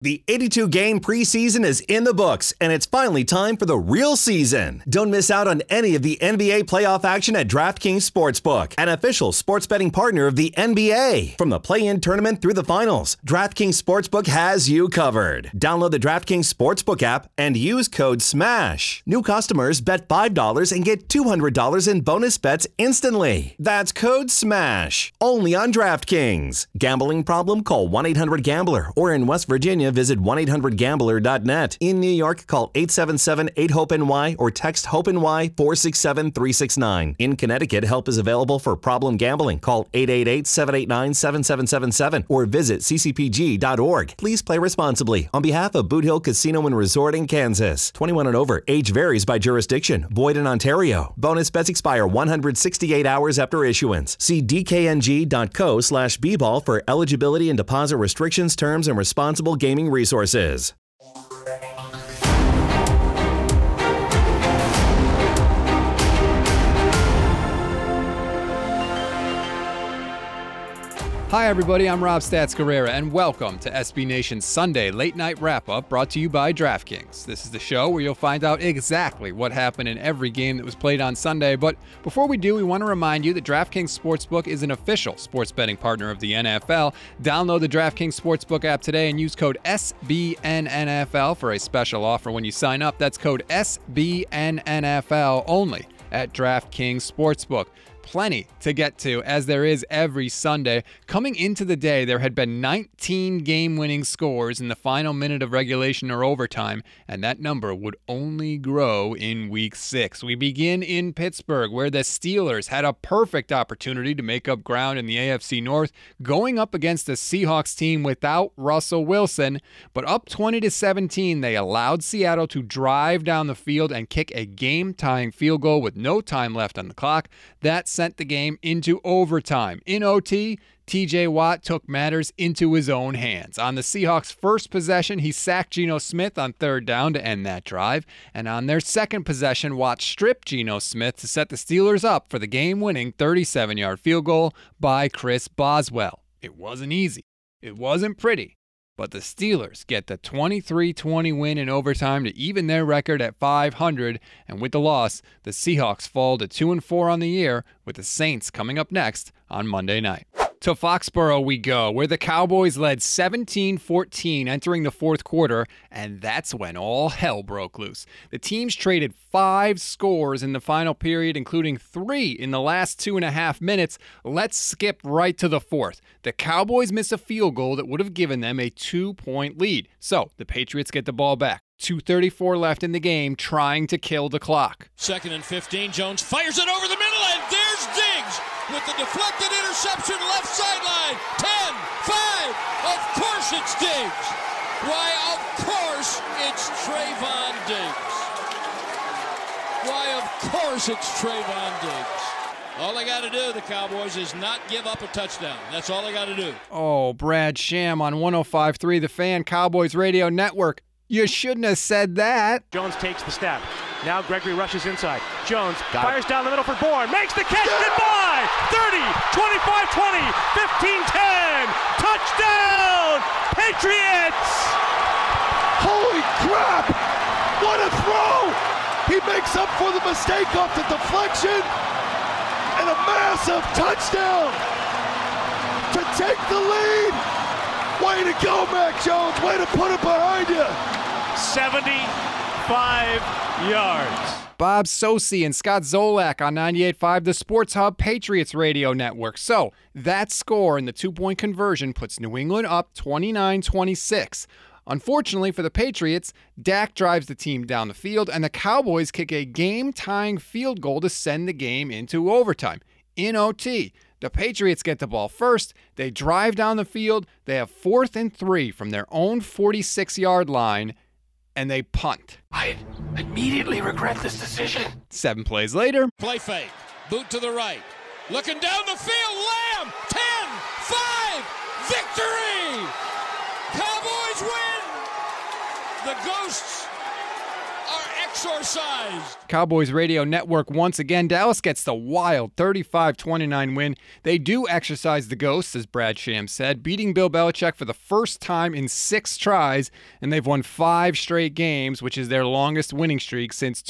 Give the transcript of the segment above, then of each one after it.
The 82-game preseason is in the books, and it's finally time for the real season. Don't miss out on any of the NBA playoff action at DraftKings Sportsbook, an official sports betting partner of the NBA. From the play-in tournament through the finals, DraftKings Sportsbook has you covered. Download the DraftKings Sportsbook app and use code SMASH. New customers bet $5 and get $200 in bonus bets instantly. That's code SMASH. Only on DraftKings. Gambling problem? Call 1-800-GAMBLER. Or in West Virginia, visit 1-800-GAMBLER.net. In New York, call 877-8-HOPE-NY or text HOPE-NY 467-369. In Connecticut, help is available for problem gambling. Call 888-789-7777 or visit ccpg.org. Please play responsibly. On behalf of Boot Hill Casino and Resort in Kansas. 21 and over. Age varies by jurisdiction. Void in Ontario. Bonus bets expire 168 hours after issuance. See dkng.co/bball for eligibility and deposit restrictions, terms, and responsible gaming resources. Hi everybody, I'm Rob Stats Guerrera, and welcome to SB Nation's Sunday Late Night Wrap-Up brought to you by DraftKings. This is the show where you'll find out exactly what happened in every game that was played on Sunday, but before we do, we want to remind you that DraftKings Sportsbook is an official sports betting partner of the NFL. Download the DraftKings Sportsbook app today and use code SBNNFL for a special offer when you sign up. That's code SBNNFL only at DraftKings Sportsbook. Plenty to get to, as there is every Sunday. Coming into the day, there had been 19 game-winning scores in the final minute of regulation or overtime, and that number would only grow in Week 6. We begin in Pittsburgh, where the Steelers had a perfect opportunity to make up ground in the AFC North, going up against a Seahawks team without Russell Wilson. But up 20-17, they allowed Seattle to drive down the field and kick a game-tying field goal with no time left on the clock. That sent the game into overtime. In OT, TJ Watt took matters into his own hands. On the Seahawks' first possession, he sacked Geno Smith on third down to end that drive. And on their second possession, Watt stripped Geno Smith to set the Steelers up for the game-winning 37-yard field goal by Chris Boswell. It wasn't easy. It wasn't pretty. But the Steelers get the 23-20 win in overtime to even their record at 500, and with the loss, the Seahawks fall to 2-4 on the year, with the Saints coming up next on Monday night. To Foxborough we go, where the Cowboys led 17-14 entering the fourth quarter, and that's when all hell broke loose. The teams traded 5 scores in the final period, including 3 in the last 2.5 minutes. Let's skip right to the fourth. The Cowboys miss a field goal that would have given them a 2-point lead. So the Patriots get the ball back. 2:34 left in the game, trying to kill the clock. 2nd and 15, Jones fires it over the middle, and there's Diggs with the deflected interception left sideline. 10, 5, of course it's Diggs. Why, of course it's Trayvon Diggs. Why, of course it's Trayvon Diggs. All they got to do, the Cowboys, is not give up a touchdown. That's all they got to do. Oh, Brad Sham on 105.3 The Fan, Cowboys Radio Network. You shouldn't have said that. Jones takes the snap. Now Gregory rushes inside. Jones fires down the middle for Bourne. Makes the catch. Goodbye. 30, 25-20, 15-10. Touchdown, Patriots. Holy crap. What a throw. He makes up for the mistake off the deflection. And a massive touchdown to take the lead. Way to go, Mac Jones. Way to put it behind you. 75 yards. Bob Socci and Scott Zolak on 98.5, the Sports Hub Patriots Radio Network. So that score and the 2-point conversion puts New England up 29-26. Unfortunately for the Patriots, Dak drives the team down the field, and the Cowboys kick a game-tying field goal to send the game into overtime. In OT, the Patriots get the ball first, they drive down the field, they have 4th and 3 from their own 46-yard line, and they punt. I immediately regret this decision. 7 plays later. Play fake. Boot to the right. Looking down the field. Lamb. 10, 5. Victory. Cowboys win. The Ghosts are dinosaur-sized. Cowboys Radio Network once again. Dallas gets the wild 35-29 win. They do exercise the ghosts, as Brad Sham said, beating Bill Belichick for the first time in 6 tries, and they've won 5 straight games, which is their longest winning streak since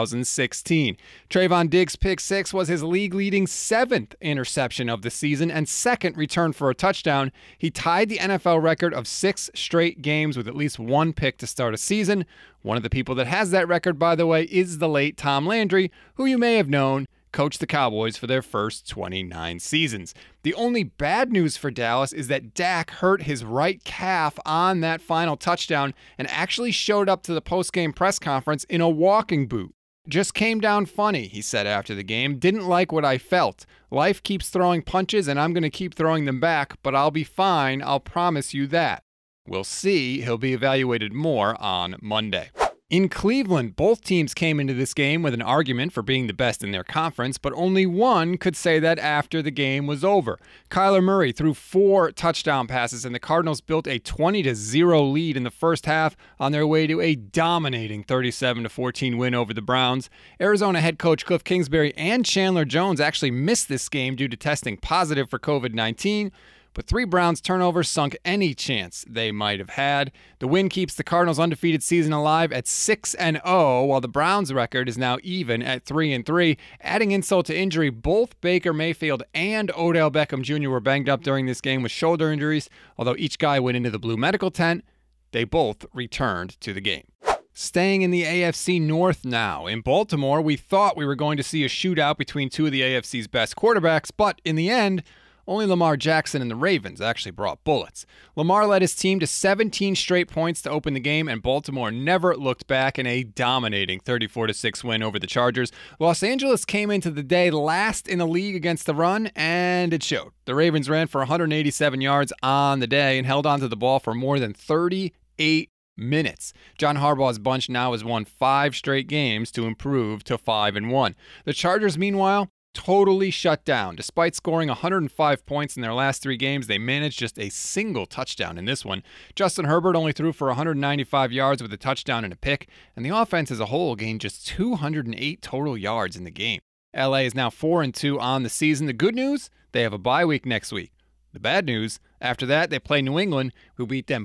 2016. Trayvon Diggs' pick 6 was his league-leading 7th interception of the season and 2nd return for a touchdown. He tied the NFL record of 6 straight games with at least 1 pick to start a season. One of the people that has that record, by the way, is the late Tom Landry, who you may have known coached the Cowboys for their first 29 seasons. The only bad news for Dallas is that Dak hurt his right calf on that final touchdown and actually showed up to the post-game press conference in a walking boot. Just came down funny, he said after the game. Didn't like what I felt. Life keeps throwing punches and I'm going to keep throwing them back, but I'll be fine, I'll promise you that. We'll see. He'll be evaluated more on Monday. In Cleveland, both teams came into this game with an argument for being the best in their conference, but only one could say that after the game was over. Kyler Murray threw 4 touchdown passes, and the Cardinals built a 20-0 lead in the first half on their way to a dominating 37-14 win over the Browns. Arizona head coach Cliff Kingsbury and Chandler Jones actually missed this game due to testing positive for COVID-19. But 3 Browns turnovers sunk any chance they might have had. The win keeps the Cardinals' undefeated season alive at 6-0, while the Browns' record is now even at 3-3. Adding insult to injury, both Baker Mayfield and Odell Beckham Jr. were banged up during this game with shoulder injuries. Although each guy went into the blue medical tent, they both returned to the game. Staying in the AFC North now. In Baltimore, we thought we were going to see a shootout between 2 of the AFC's best quarterbacks, but in the end, only Lamar Jackson and the Ravens actually brought bullets. Lamar led his team to 17 straight points to open the game, and Baltimore never looked back in a dominating 34-6 win over the Chargers. Los Angeles came into the day last in the league against the run, and it showed. The Ravens ran for 187 yards on the day and held onto the ball for more than 38 minutes. John Harbaugh's bunch now has won 5 straight games to improve to 5-1. The Chargers, meanwhile, totally shut down. Despite scoring 105 points in their last 3 games, they managed just a single touchdown in this one. Justin Herbert only threw for 195 yards with a touchdown and a pick, and the offense as a whole gained just 208 total yards in the game. LA is now 4-2 on the season. The good news, they have a bye week next week. The bad news, after that, they play New England, who beat them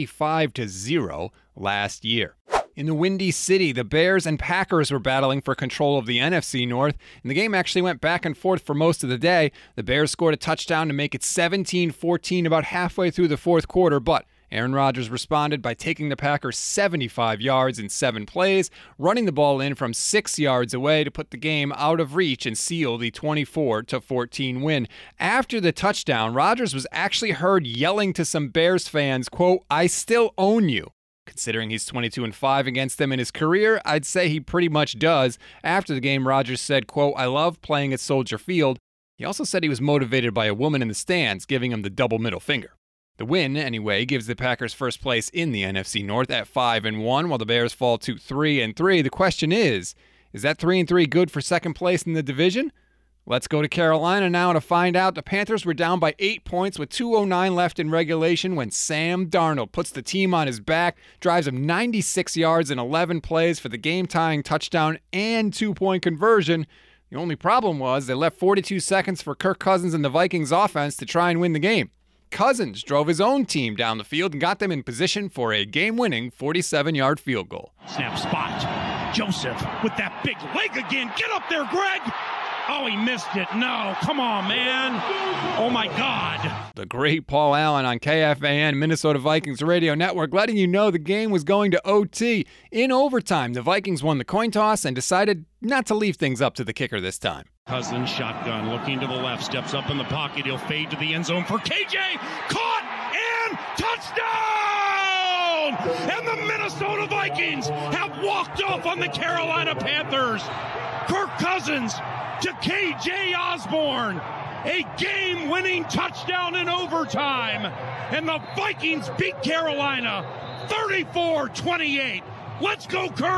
45-0 last year. In the Windy City, the Bears and Packers were battling for control of the NFC North, and the game actually went back and forth for most of the day. The Bears scored a touchdown to make it 17-14 about halfway through the fourth quarter, but Aaron Rodgers responded by taking the Packers 75 yards in 7 plays, running the ball in from 6 yards away to put the game out of reach and seal the 24-14 win. After the touchdown, Rodgers was actually heard yelling to some Bears fans, quote, "I still own you." Considering he's 22-5 against them in his career, I'd say he pretty much does. After the game, Rodgers said, quote, "I love playing at Soldier Field." He also said he was motivated by a woman in the stands giving him the double middle finger. The win, anyway, gives the Packers first place in the NFC North at 5-1, while the Bears fall to 3-3. The question is that 3-3 good for second place in the division? Let's go to Carolina now to find out. The Panthers were down by 8 points with 2:09 left in regulation when Sam Darnold puts the team on his back, drives him 96 yards in 11 plays for the game-tying touchdown and 2-point conversion. The only problem was they left 42 seconds for Kirk Cousins and the Vikings offense to try and win the game. Cousins drove his own team down the field and got them in position for a game-winning 47-yard field goal. Snap spot. Joseph with that big leg again. Get up there, Greg. Oh, he missed it. No, come on, man. Oh, my God. The great Paul Allen on KFAN, Minnesota Vikings Radio Network, letting you know the game was going to OT. In overtime, the Vikings won the coin toss and decided not to leave things up to the kicker this time. Cousins shotgun, looking to the left, steps up in the pocket. He'll fade to the end zone for KJ. Caught and touchdown! And the Minnesota Vikings have walked off on the Carolina Panthers. Kirk Cousins to KJ Osborne. A game-winning touchdown in overtime. And the Vikings beat Carolina 34-28. Let's go, Kirk.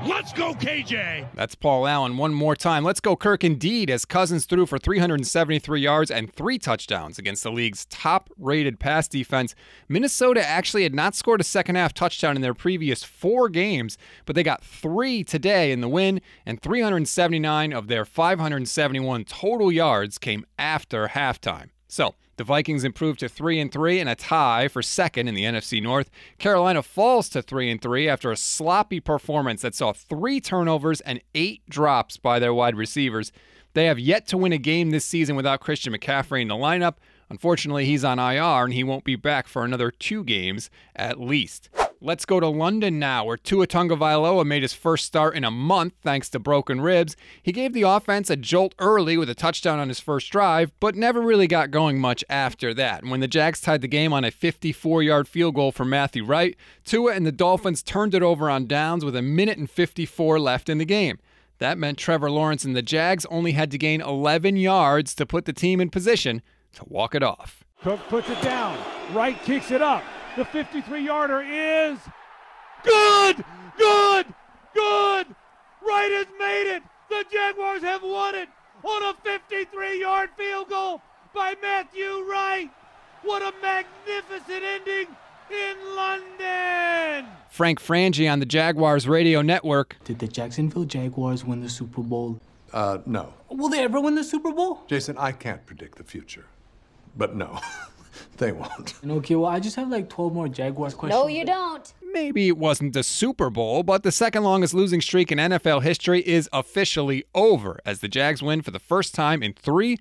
Let's go, KJ. That's Paul Allen one more time. Let's go Kirk indeed, as Cousins threw for 373 yards and 3 touchdowns against the league's top-rated pass defense. Minnesota actually had not scored a second-half touchdown in their previous 4 games, but they got 3 today in the win, and 379 of their 571 total yards came after halftime. So, the Vikings improved to 3-3 and a tie for second in the NFC North. Carolina falls to 3-3 after a sloppy performance that saw 3 turnovers and 8 drops by their wide receivers. They have yet to win a game this season without Christian McCaffrey in the lineup. Unfortunately, he's on IR and he won't be back for another 2 games at least. Let's go to London now, where Tua Tagovailoa made his first start in a month thanks to broken ribs. He gave the offense a jolt early with a touchdown on his first drive, but never really got going much after that. And when the Jags tied the game on a 54-yard field goal from Matthew Wright, Tua and the Dolphins turned it over on downs with 1:54 left in the game. That meant Trevor Lawrence and the Jags only had to gain 11 yards to put the team in position to walk it off. Cook puts it down. Wright kicks it up. The 53-yarder is good! Good! Good! Wright has made it! The Jaguars have won it on a 53-yard field goal by Matthew Wright! What a magnificent ending in London! Frank Frangie on the Jaguars radio network. Did the Jacksonville Jaguars win the Super Bowl? No. Will they ever win the Super Bowl? Jason, I can't predict the future. But no, they won't. Okay, well, I just have like 12 more Jaguars questions. No, you don't. Maybe it wasn't the Super Bowl, but the second longest losing streak in NFL history is officially over as the Jags win for the first time in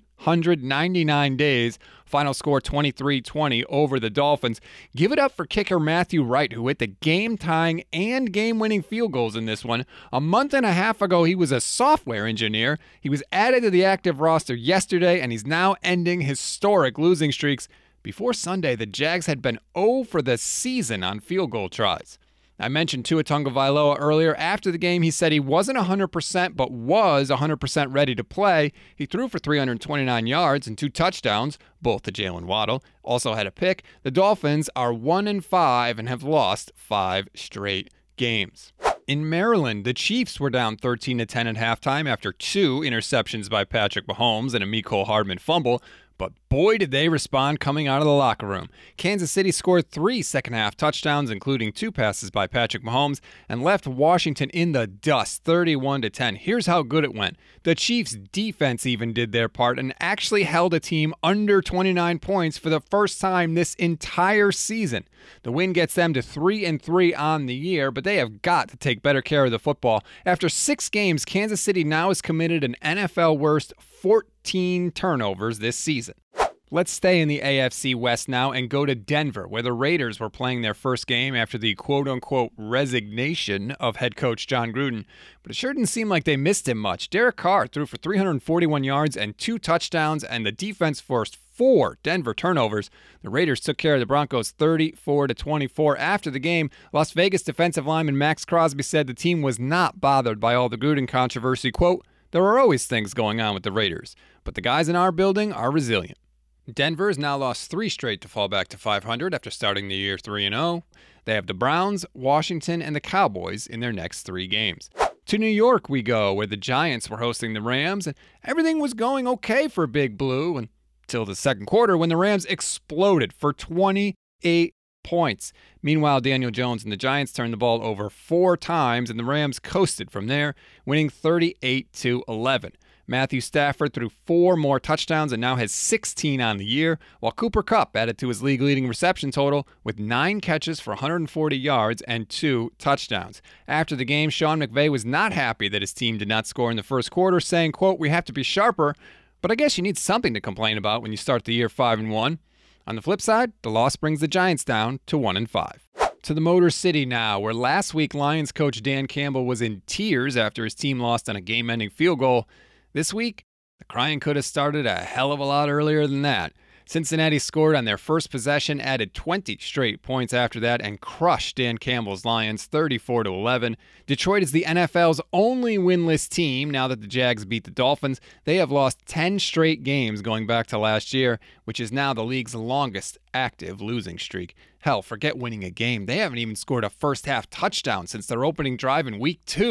399 days. Final score 23-20 over the Dolphins. Give it up for kicker Matthew Wright, who hit the game-tying and game-winning field goals in this one. A month and a half ago, he was a software engineer. He was added to the active roster yesterday, and he's now ending historic losing streaks. Before Sunday, the Jags had been 0 for the season on field goal tries. I mentioned Tua Tagovailoa earlier. After the game, he said he wasn't 100%, but was 100% ready to play. He threw for 329 yards and 2 touchdowns, both to Jalen Waddle. Also had a pick. The Dolphins are 1-5 and have lost 5 straight games. In Maryland, the Chiefs were down 13-10 at halftime after 2 interceptions by Patrick Mahomes and a Mecole Hardman fumble. But boy, did they respond coming out of the locker room. Kansas City scored 3 second-half touchdowns, including 2 passes by Patrick Mahomes, and left Washington in the dust, 31-10. Here's how good it went. The Chiefs' defense even did their part and actually held a team under 29 points for the first time this entire season. The win gets them to 3-3 on the year, but they have got to take better care of the football. After 6 games, Kansas City now has committed an NFL-worst 14 turnovers this season. Let's stay in the AFC West now and go to Denver, where the Raiders were playing their first game after the quote-unquote resignation of head coach John Gruden. But it sure didn't seem like they missed him much. Derek Carr threw for 341 yards and 2 touchdowns, and the defense forced 4 Denver turnovers. The Raiders took care of the Broncos 34-24. After the game, Las Vegas defensive lineman Max Crosby said the team was not bothered by all the Gruden controversy. Quote, "There are always things going on with the Raiders, but the guys in our building are resilient." Denver has now lost 3 straight to fall back to 500 after starting the year 3-0. They have the Browns, Washington, and the Cowboys in their next 3 games. To New York we go, where the Giants were hosting the Rams, and everything was going okay for Big Blue until the second quarter when the Rams exploded for 28 points. Meanwhile, Daniel Jones and the Giants turned the ball over 4 times, and the Rams coasted from there, winning 38-11. Matthew Stafford threw 4 more touchdowns and now has 16 on the year, while Cooper Kupp added to his league-leading reception total with 9 catches for 140 yards and 2 touchdowns. After the game, Sean McVay was not happy that his team did not score in the first quarter, saying, quote, "We have to be sharper, but I guess you need something to complain about when you start the year 5-1. On the flip side, the loss brings the Giants down to 1-5. To the Motor City now, where last week Lions coach Dan Campbell was in tears after his team lost on a game-ending field goal. This week, the crying could have started a hell of a lot earlier than that. Cincinnati scored on their first possession, added 20 straight points after that, and crushed Dan Campbell's Lions 34-11. Detroit is the NFL's only winless team now that the Jags beat the Dolphins. They have lost 10 straight games going back to last year, which is now the league's longest active losing streak. Hell, forget winning a game. They haven't even scored a first-half touchdown since their opening drive in Week 2.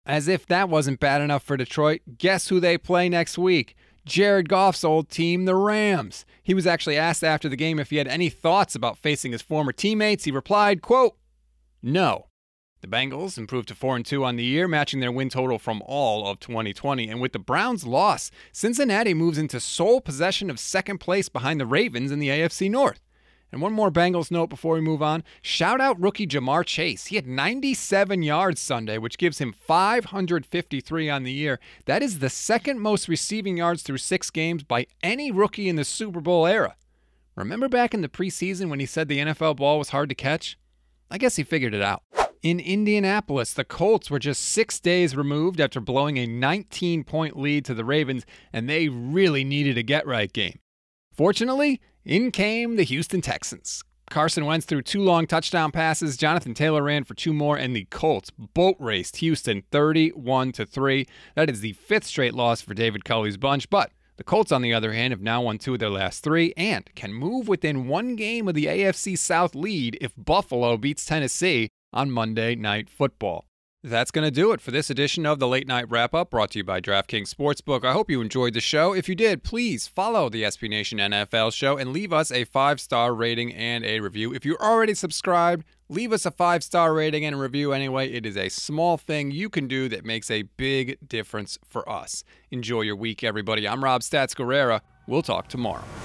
As if that wasn't bad enough for Detroit, guess who they play next week? Jared Goff's old team, the Rams. He was actually asked after the game if he had any thoughts about facing his former teammates. He replied, quote, "No." The Bengals improved to 4-2 on the year, matching their win total from all of 2020. And with the Browns' loss, Cincinnati moves into sole possession of second place behind the Ravens in the AFC North. And one more Bengals note before we move on. Shout out rookie Jamar Chase. He had 97 yards Sunday, which gives him 553 on the year. That is the second most receiving yards through 6 games by any rookie in the Super Bowl era. Remember back in the preseason when he said the NFL ball was hard to catch? I guess he figured it out. In Indianapolis, the Colts were just 6 days removed after blowing a 19-point lead to the Ravens, and they really needed a get-right game. Fortunately, in came the Houston Texans. Carson Wentz threw 2 long touchdown passes, Jonathan Taylor ran for 2 more, and the Colts boat raced Houston 31-3. That is the 5th straight loss for David Culley's bunch, but the Colts, on the other hand, have now won 2 of their last 3 and can move within 1 game of the AFC South lead if Buffalo beats Tennessee on Monday Night Football. That's going to do it for this edition of the Late Night Wrap-Up, brought to you by DraftKings Sportsbook. I hope you enjoyed the show. If you did, please follow the SB Nation NFL show and leave us a 5-star rating and a review. If you're already subscribed, leave us a 5-star rating and a review anyway. It is a small thing you can do that makes a big difference for us. Enjoy your week, everybody. I'm Rob Stats Guerrera. We'll talk tomorrow.